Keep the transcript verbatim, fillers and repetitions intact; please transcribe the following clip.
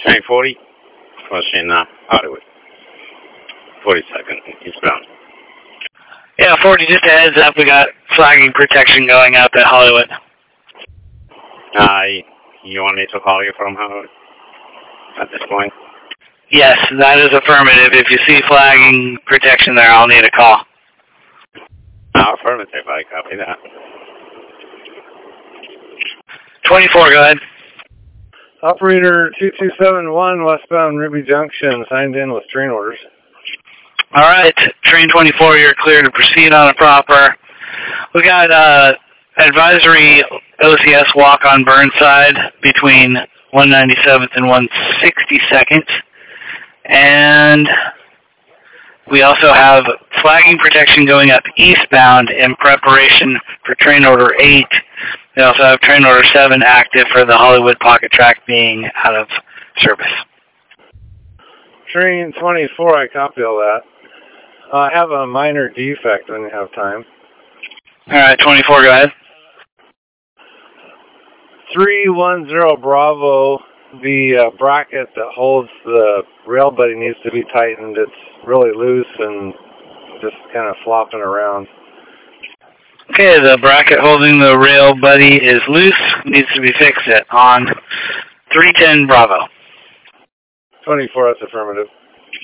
Train forty, crossing uh, Hollywood. forty-second, eastbound. Yeah, forty, just a heads up, we got flagging protection going up at Hollywood. Uh, you want me to call you from Hollywood at this point? Yes, that is affirmative. If you see flagging protection there, I'll need a call. Uh, affirmative, I copy that. twenty-four, go ahead. Operator two two seven one, westbound Ruby Junction, signed in with train orders. All right, train twenty-four, you're clear to proceed on a proper. We got uh, advisory O C S walk on Burnside between one ninety-seventh and one sixty-second. And we also have flagging protection going up eastbound in preparation for train order eight. We also have train order seven active for the Hollywood pocket track being out of service. Train twenty-four, I copy all that. Uh, I have a minor defect when you have time. All right, twenty-four, go ahead. three one zero Bravo, the uh, bracket that holds the rail buddy needs to be tightened. It's really loose and just kind of flopping around. Okay, the bracket holding the rail buddy is loose, needs to be fixed at on three ten Bravo. twenty-four, that's affirmative.